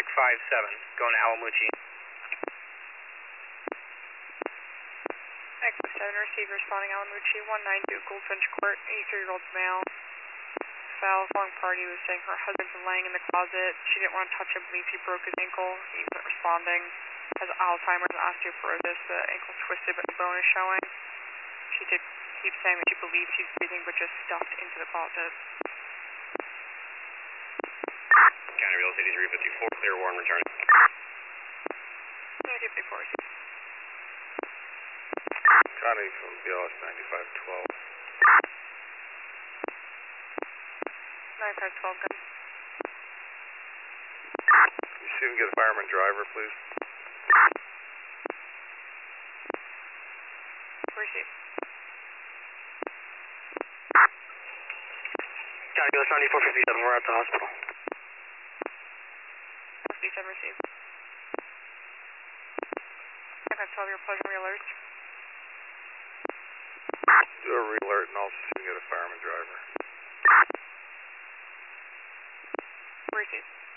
5657, going to Alamuchi. Echo 7, receive responding Alamuchi, 192 Goldfinch Court, 83-year-old male. Fell, long party was saying her husband's been laying in the closet. She didn't want to touch him, believes he broke his ankle. He wasn't responding. Has Alzheimer's and osteoporosis. The ankle's twisted, but the bone is showing. She did keep saying that she believes he's breathing, but just stuffed into the closet. County Real Estate 354, clear Warren returning. Yeah, 54. County from BLS 9512. 9512, gun. You see him get a fireman driver, please? Receive. County BLS 9457, we're at the hospital. 57, receive. Okay, 12, your pleasure, re-alert. Do a re-alert and also see him get a fireman driver. Receive.